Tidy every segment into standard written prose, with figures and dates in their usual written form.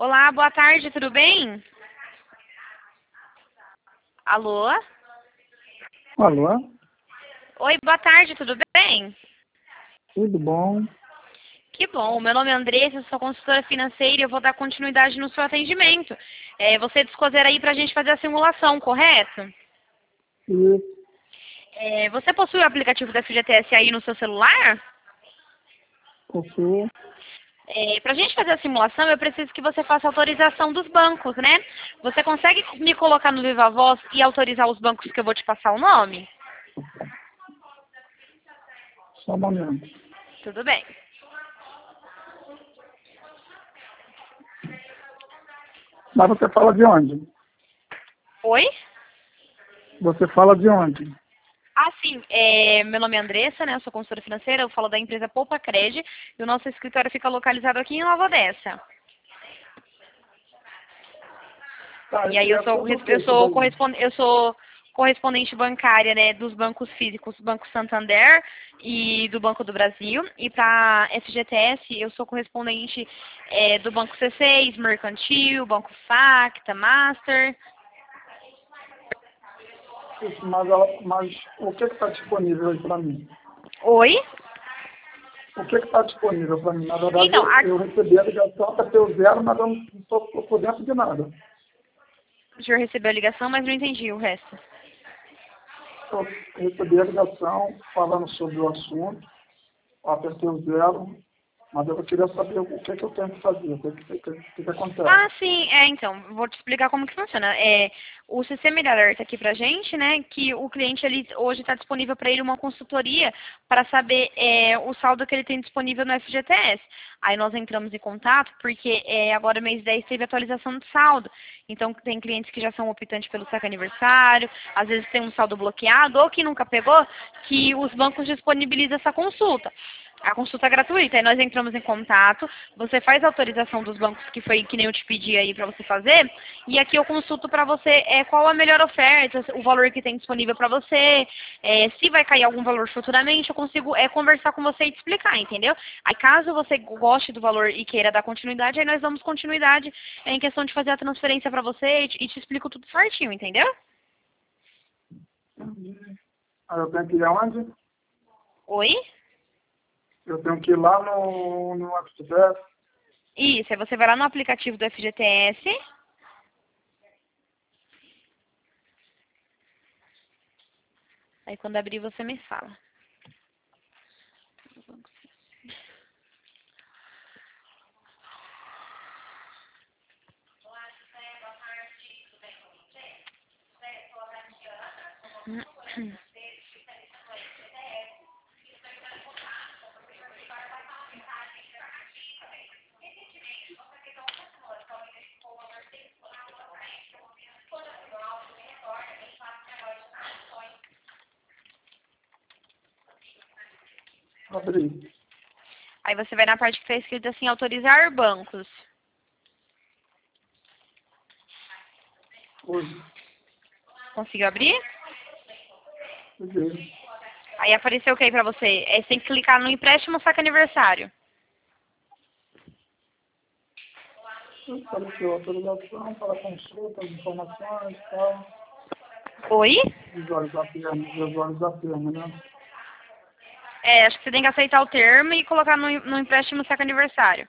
Olá, boa tarde, tudo bem? Alô? Alô, Oi, boa tarde, tudo bem? tudo bom? Que bom, meu nome é Andressa, eu sou consultora financeira e eu vou dar continuidade no seu atendimento. Você descozer aí para a gente fazer a simulação, correto? E Você possui o aplicativo da FGTS aí no seu celular? você, Para a gente fazer a simulação, eu preciso que você faça autorização dos bancos, né? Você consegue me colocar no Viva Voz e autorizar os bancos que eu vou te passar o nome? só um momento. Tudo bem. Mas você fala de onde? Oi? Você fala de onde? Sim, meu nome é Andressa, né? Eu sou consultora financeira, eu falo da empresa Poupa Cred e o nosso escritório fica localizado aqui em Nova Odessa. Tá, E aí e é sobre o que isso daí? eu sou correspondente bancária, né, dos bancos físicos, Banco Santander e do Banco do Brasil. E para FGTS, eu sou correspondente do Banco C6, Mercantil, Banco Facta, Master. Isso, mas o que está disponível aí para mim? Oi? O que está disponível para mim? Na verdade, Então, eu recebi a ligação para ter o zero, mas eu não estou por dentro de nada. o senhor recebeu a ligação, mas não entendi o resto. Eu recebi a ligação falando sobre o assunto, apertei o zero, mas eu queria saber o que, que eu tenho que fazer, o que acontece. Sim, então, vou te explicar como que funciona. O sistema ele alerta aqui pra gente, né, que o cliente ele, hoje está disponível para ele uma consultoria para saber o saldo que ele tem disponível no FGTS. Aí nós entramos em contato porque agora mês 10 teve atualização de saldo. Então tem clientes que já são optantes pelo saque aniversário, às vezes tem um saldo bloqueado ou que nunca pegou, que os bancos disponibilizam essa consulta. A consulta é gratuita, aí nós entramos em contato, você faz a autorização dos bancos, que foi que nem eu te pedi aí para você fazer, e aqui eu consulto para você qual a melhor oferta, o valor que tem disponível para você, se vai cair algum valor futuramente, eu consigo conversar com você e te explicar, entendeu? Aí caso você goste do valor e queira dar continuidade, aí nós damos continuidade em questão de fazer a transferência para você e te explico tudo certinho, entendeu? Aí eu tenho que ir aonde? Oi? Eu tenho que ir lá no FGTS. Isso, aí você vai lá no aplicativo do FGTS. Aí quando abrir você me fala. Abri. Aí você vai na parte que está escrito assim, autorizar bancos. Hoje. Conseguiu abrir? Peguei. Aí apareceu o que aí pra você? Você tem que clicar no empréstimo saque aniversário. Apareceu autorização para consulta, informações e tal. Oi? Visualizar termo, né? Acho que você tem que aceitar o termo e colocar no empréstimo saque aniversário.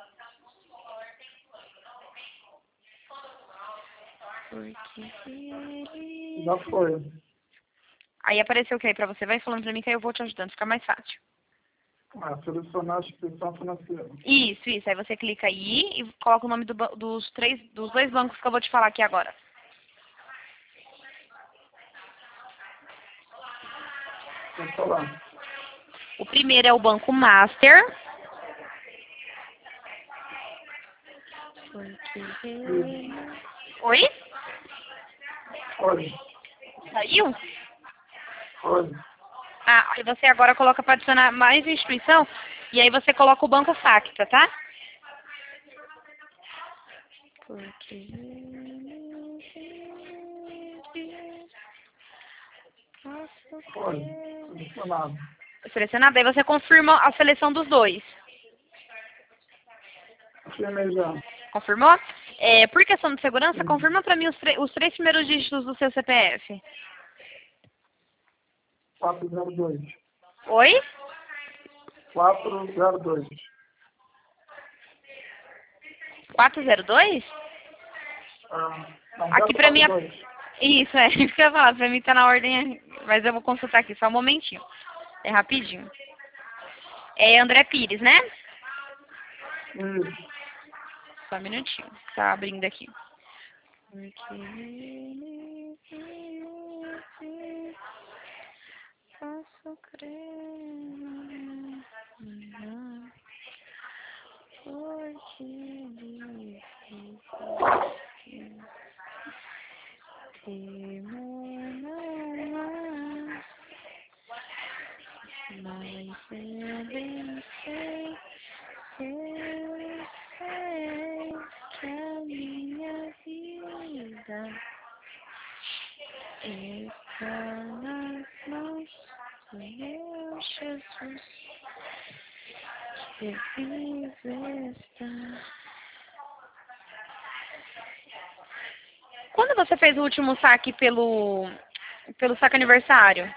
Já foi. Aí apareceu o que aí pra você? Vai falando pra mim que aí eu vou te ajudando, fica mais fácil. Selecionar a instituição financeira. Isso. Aí você clica aí e coloca o nome dos dois bancos que eu vou te falar aqui agora. Vou falar. O primeiro é o Banco Master. Oi? Olha. Saiu? Olha. Aí você agora coloca para adicionar mais instituição e aí você coloca o Banco Facta, tá? Olha. Selecionado. Selecionado, aí você confirma a seleção dos dois. Firmei já. Confirmou? Por questão de segurança, confirma para mim os 3 primeiros dígitos do seu CPF. 402. Oi? 402. 402? Não, Aqui pra mim... 042. Isso, isso que eu ia falar. Pra mim tá na ordem, mas eu vou consultar aqui, só um momentinho. É rapidinho. É André Pires, né? Isso. Só um minutinho. Tá abrindo aqui. Posso crer. Porque ele mas eu bem sei que a minha vida está nas mãos do meu Jesus, que vive está. Quando você fez o último saque pelo saque aniversário?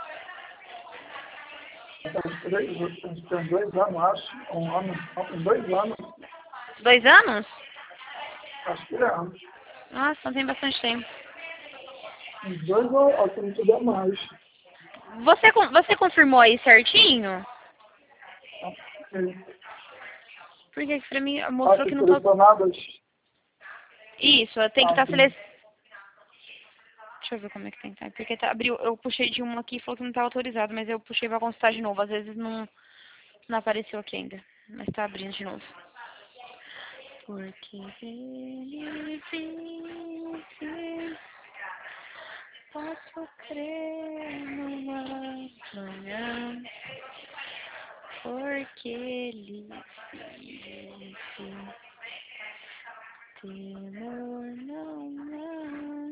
Tem 2 anos, acho. Um ano. Tem 2 anos. 2 anos? Acho que é. Nossa, não tem bastante tempo. Uns 2 ou se não tiver mais. Você confirmou aí certinho? Porque pra mim mostrou que não tá... Selecionadas. Isso, tem que estar sim. selecionado. Deixa eu ver como é que tem que tá. Porque abriu, eu puxei de um aqui e falou que não tá autorizado, mas eu puxei pra consultar de novo. Às vezes não apareceu aqui ainda. Mas tá abrindo de novo. Porque ele vive, posso crer numa manhã. Porque ele vive, temor não há.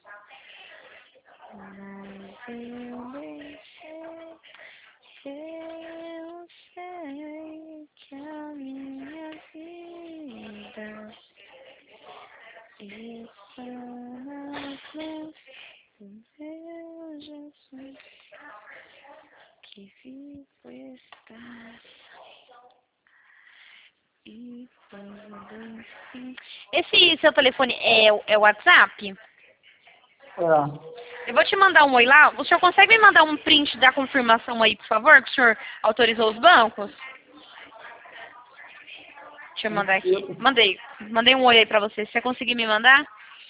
Mas eu deixei que eu sei que a minha vida está nas mãos do meu Jesus, que vivo estás. E quando sim. Esse seu telefone é o WhatsApp? Eu vou te mandar um oi lá. O senhor consegue me mandar um print da confirmação aí, por favor? Que o senhor autorizou os bancos? Deixa eu mandar aqui. Mandei um oi aí pra você. Se você conseguir me mandar?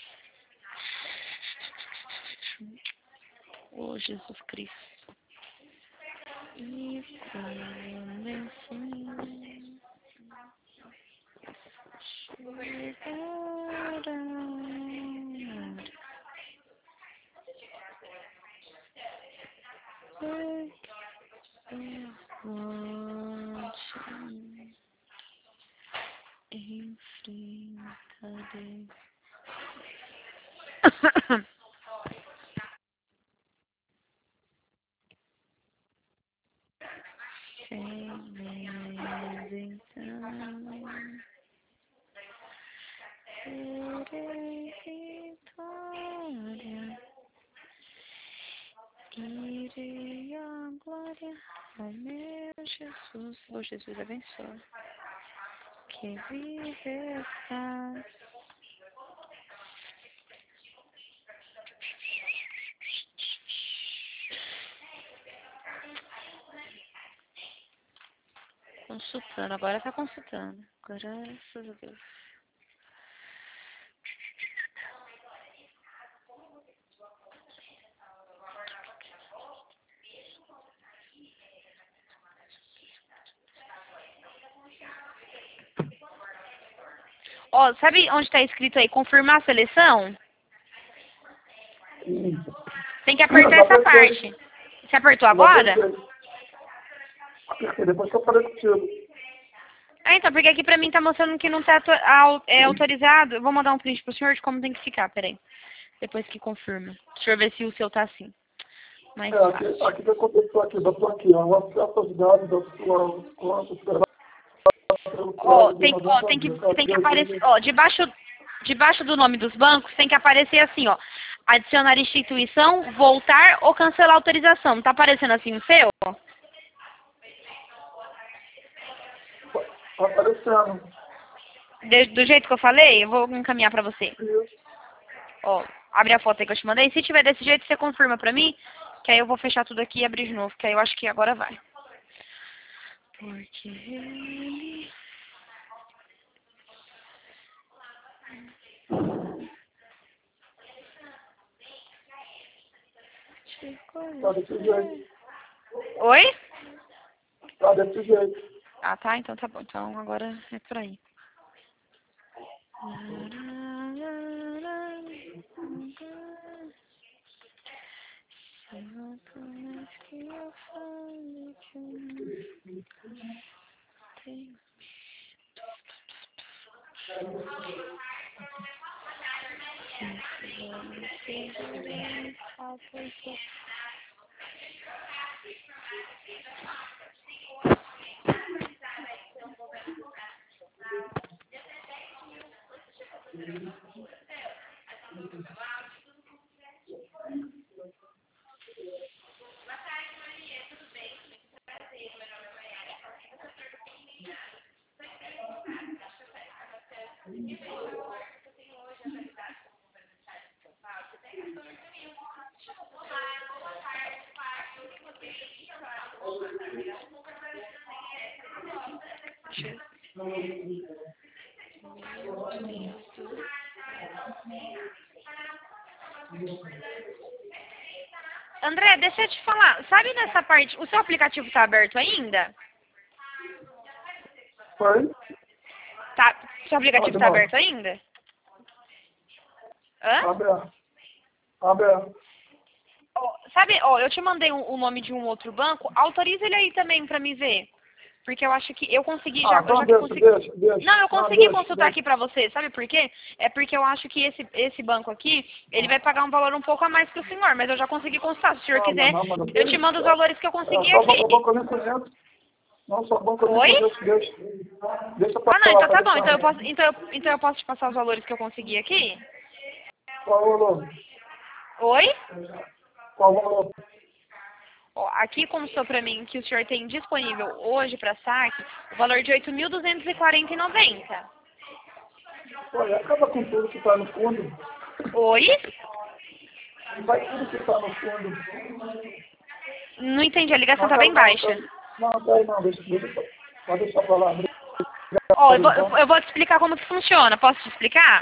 Oh, Jesus Cristo. E quando enfim enfrentarei. Sem então terei vitória. Irei a glória ao meu Jesus. Oh, Jesus, abençoa. Que vive está. Consultando, agora tá consultando. Graças a Deus. Ó, sabe onde tá escrito aí, confirmar a seleção? Tem que apertar essa parte. Você apertou agora? Depois que eu falei contigo. Então, porque aqui pra mim tá mostrando que não tá autorizado. Eu vou mandar um print pro senhor de como tem que ficar, peraí. Depois que confirma. Deixa eu ver se o seu tá assim. Mais fácil. Aqui que aconteceu aqui, botou aqui, ó, o acesso aos dados da sua conta será Ó, tem que aparecer, ó, debaixo do nome dos bancos tem que aparecer assim, ó, adicionar instituição, voltar ou cancelar a autorização. Tá aparecendo assim no seu? Tá aparecendo. Do jeito que eu falei, eu vou encaminhar pra você. Isso. Ó, abre a foto aí que eu te mandei. Se tiver desse jeito, você confirma pra mim, que aí eu vou fechar tudo aqui e abrir de novo, que aí eu acho que agora vai. Porque ele... Tá desse jeito. Oi? Tá desse jeito. Ah, tá, então tá bom. Então agora é por aí. André, deixa eu te falar. Sabe nessa parte, o seu aplicativo tá aberto ainda? Foi? Tá, seu aplicativo tá aberto ainda? Hã? Aberto. Aberto. Sabe, ó, eu te mandei o nome de um outro banco. Autoriza ele aí também pra me ver. Porque eu acho que eu consegui já. Eu já consegui... Deixa. Não, eu consegui consultar aqui pra você. Sabe por quê? É porque eu acho que esse banco aqui, ele vai pagar um valor um pouco a mais pro senhor. Mas eu já consegui consultar. Se o senhor quiser, eu te mando os valores que eu consegui aqui. Só banco eu nem conheço. Não, só banco eu nem conheço. Deixa pra Ah, não, então tá bom. falar. Então eu posso te passar os valores que eu consegui aqui? Qual o valor? Oi? Qual o valor? Ó, aqui constou pra mim que o senhor tem disponível hoje para saque o valor de R$ 8.240,90. Olha, acaba com tudo que tá no fundo. Oi? Vai tudo que tá no fundo. Não entendi, a ligação tá bem baixa. Não, pode deixar pra lá. Ó, eu vou te explicar como que funciona. Posso te explicar?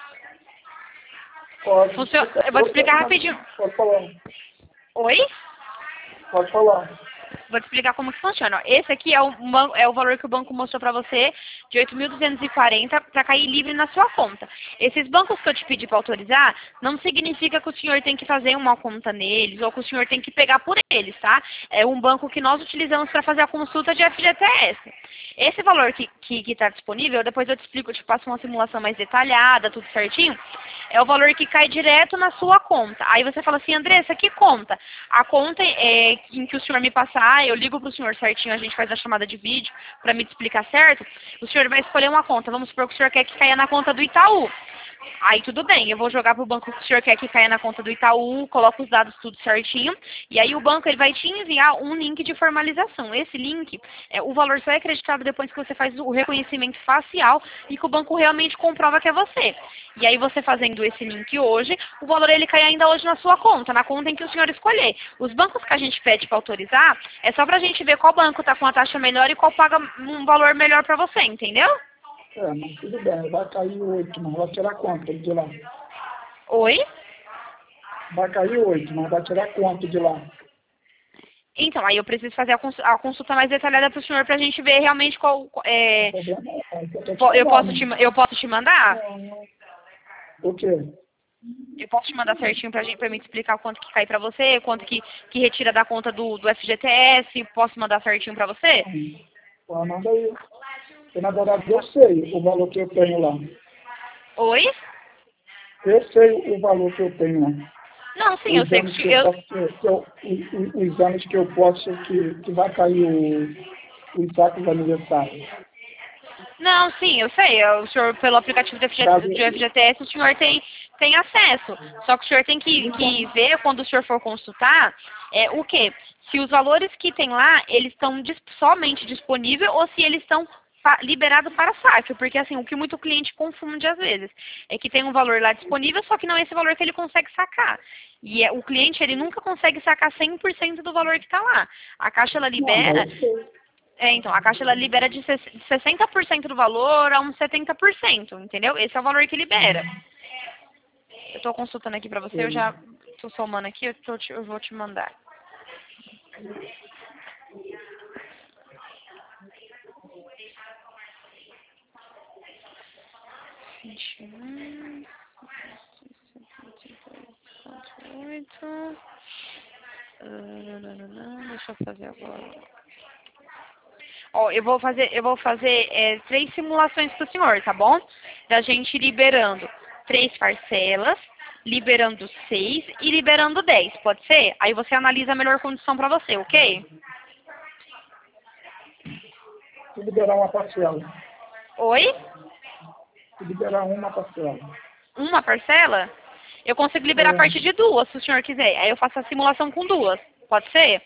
Pode. Eu vou te explicar rapidinho. Pode falar. Oi? Pode falar. Vou te explicar como que funciona. Ó, esse aqui é o valor que o banco mostrou para você, de 8.240, para cair livre na sua conta. Esses bancos que eu te pedi para autorizar, não significa que o senhor tem que fazer uma conta neles, ou que o senhor tem que pegar por eles, tá? É um banco que nós utilizamos para fazer a consulta de FGTS. Esse valor que está disponível, depois eu te explico, eu te passo uma simulação mais detalhada, tudo certinho, é o valor que cai direto na sua conta. Aí você fala assim, Andressa, que conta? A conta em que o senhor me passar, eu ligo para o senhor certinho, a gente faz a chamada de vídeo para me explicar certo. O senhor vai escolher uma conta. Vamos supor que o senhor quer que caia na conta do Itaú. Aí tudo bem, eu vou jogar pro banco que o senhor quer que caia na conta do Itaú, coloco os dados tudo certinho, e aí o banco ele vai te enviar um link de formalização. Esse link, o valor só é acreditado depois que você faz o reconhecimento facial e que o banco realmente comprova que é você. E aí você fazendo esse link hoje, o valor ele cai ainda hoje na sua conta, na conta em que o senhor escolher. Os bancos que a gente pede para autorizar, é só pra gente ver qual banco tá com a taxa melhor e qual paga um valor melhor para você, entendeu? Mas tudo bem, vai cair 8, mas vai tirar quanto de lá? Oi? Vai cair 8, mas vai tirar quanto de lá? Então, aí eu preciso fazer a consulta mais detalhada para o senhor para a gente ver realmente qual... Eu posso te mandar? O quê? Eu posso te mandar certinho para me explicar quanto que cai para você, quanto que retira da conta do FGTS, posso mandar certinho para você? Manda aí. Porque, na verdade, eu sei o valor que eu tenho lá. Oi? Eu sei o valor que eu tenho lá. Não, sim, eu sei. Os anos que eu posso, que vai cair os sacos de aniversário. Não, sim, eu sei. O senhor, pelo aplicativo do FGTS, o senhor tem acesso. Só que o senhor tem que ver, quando o senhor for consultar, o quê? Se os valores que tem lá, eles estão somente disponíveis ou se eles estão liberados para saque. Porque, assim, o que muito cliente confunde às vezes é que tem um valor lá disponível, só que não é esse valor que ele consegue sacar. E o cliente, ele nunca consegue sacar 100% do valor que está lá. A Caixa, ela libera... Então, a Caixa ela libera de 60% do valor a uns 70%, entendeu? Esse é o valor que libera. Eu estou consultando aqui para você, eu já estou somando aqui, eu vou te mandar. Deixa eu fazer agora. Ó, eu vou fazer 3 simulações para o senhor, tá bom? Da gente liberando 3 parcelas, liberando 6 e liberando 10, pode ser? Aí você analisa a melhor condição para você, ok? Se liberar uma parcela. Oi? Se liberar uma parcela. Uma parcela? Eu consigo liberar a partir de 2, se o senhor quiser. Aí eu faço a simulação com 2, pode ser?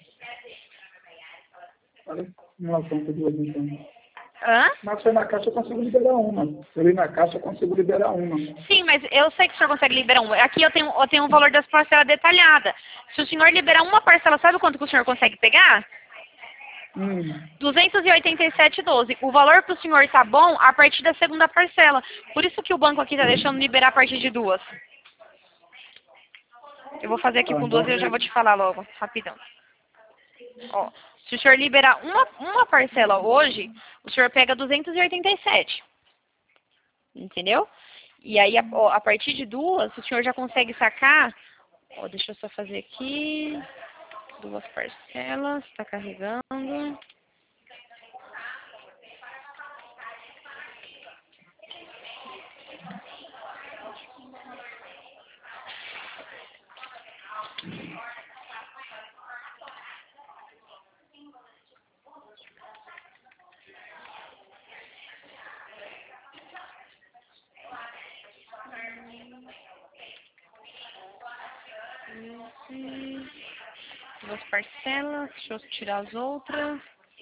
Simulação com 2, então. Hã? Mas se eu ir na Caixa, eu consigo liberar uma. Se eu ir na Caixa, eu consigo liberar uma. Sim, mas eu sei que o senhor consegue liberar uma. Aqui eu tenho o valor das parcelas detalhada. Se o senhor liberar uma parcela, sabe quanto que o senhor consegue pegar? 287,12. O valor para o senhor tá bom a partir da segunda parcela. Por isso que o banco aqui tá deixando liberar a partir de 2. Eu vou fazer aqui com 2 e eu já vou te falar logo, rapidão. Ó, se o senhor liberar uma parcela hoje, o senhor pega 287. Entendeu? E aí, a partir de 2, o senhor já consegue sacar... Ó, deixa eu só fazer aqui... 2 parcelas, está carregando. Duas parcelas, deixa eu tirar as outras.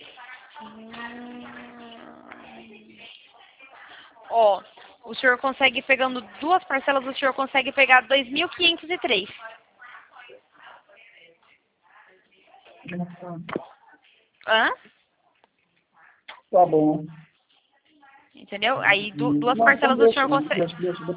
Ó, o senhor consegue, pegando 2 parcelas, o senhor consegue pegar 2.503. Hã? Tá bom. Entendeu? Aí 2 parcelas o senhor consegue...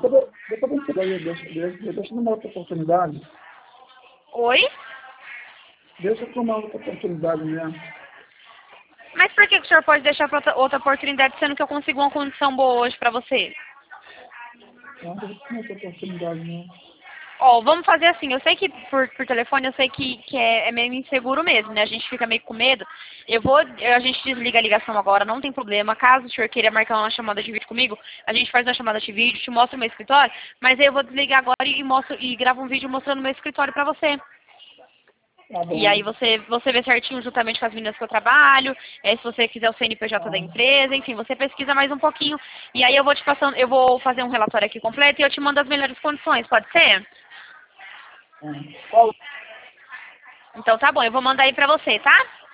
Deixa numa outra oportunidade. Oi? Deixa para uma outra oportunidade mesmo. Mas por que o senhor pode deixar para outra oportunidade, sendo que eu consigo uma condição boa hoje para você? Não, deixa para outra oportunidade mesmo. Ó, vamos fazer assim, eu sei que por telefone, eu sei que é meio inseguro mesmo, né? A gente fica meio com medo. A gente desliga a ligação agora, não tem problema. Caso o senhor queira marcar uma chamada de vídeo comigo, a gente faz uma chamada de vídeo, te mostra o meu escritório, mas aí eu vou desligar agora e gravo um vídeo mostrando o meu escritório pra você. Tá bom. E aí você vê certinho juntamente com as meninas que eu trabalho, se você quiser o CNPJ da empresa, enfim, você pesquisa mais um pouquinho. E aí eu vou fazer um relatório aqui completo e eu te mando as melhores condições, pode ser? Então tá bom, eu vou mandar aí pra você, tá?